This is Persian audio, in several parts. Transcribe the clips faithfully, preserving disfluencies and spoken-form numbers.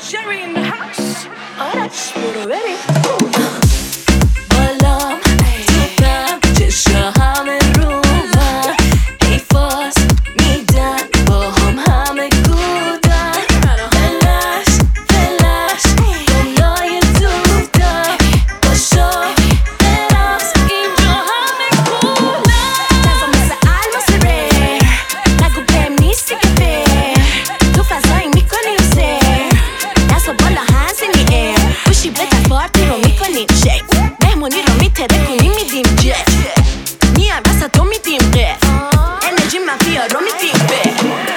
Sherry in the house. آرش برو بریم بالام توپم چشا همه رو من حیفاز میدن با هم همه گودن فلش فلش دنیای دودن باشا براز اینجا همه کولن نظام مثل الماس ریر نگو بهم نیستی که فیر تو فضایی میکنی و سیر دستا بالا هنز این دی ایر بوشی بتر پارتی رو میکنیم شیک مهمونی رو میتره کنیم میدیم جت میان وسط رو میدیم قف انرژی منفیا رو میدیم به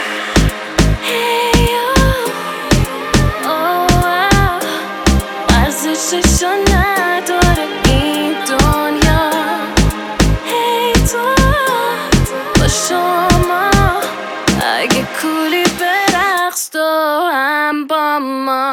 ارزششو نداره این دنیا هی تو با شما اگه کولی برقص تو هم با ما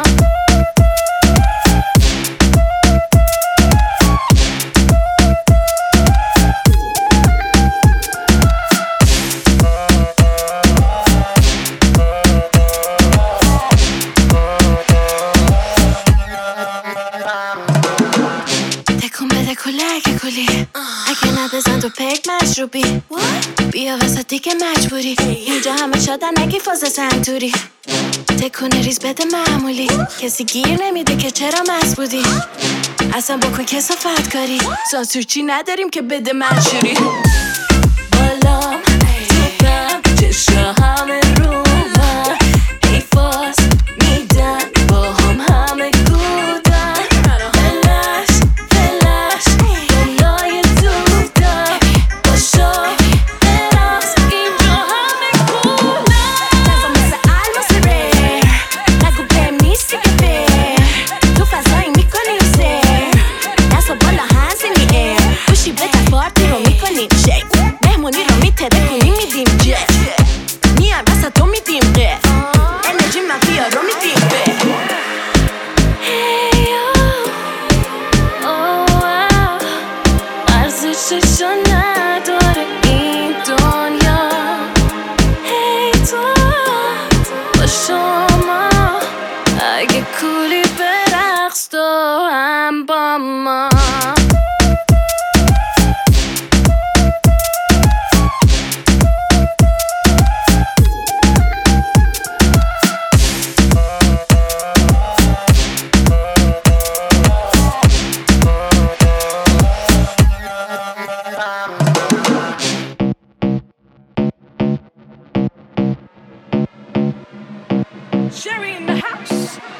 تکون بده کلک کلی اگه نبزن تو پیک مشروبی بیا وسط دیگه مجبوری اینجا همه شادن نگی فاز سنتوری تکون ریز بده معمولی کسی گیر نمیده که چرا مست بودی اصلا بکن کسافت کاری سانسور چی نداریم که بده منشوری بالام توپم چشا همه رو من حیفاز میدن با هم همه گودن فلش فلش دنیای دودن باشا براز اینجا همه کولن نظام مثل الماس ریر نگو بهم نیستی که فیر تو فضایی میکنی و سیر دستا بالا هنز این دی ایر بوشی بتر پارتی رو میکنیم شیک مهمونی رو میتره کنیم میدیم جت میان وسط رو میدیم قف انرژی منفیا رو میدیم به ارزششو نداره این دنیا هی تو با شما اگه کولی برقص تو هم با ما Sherry in the house.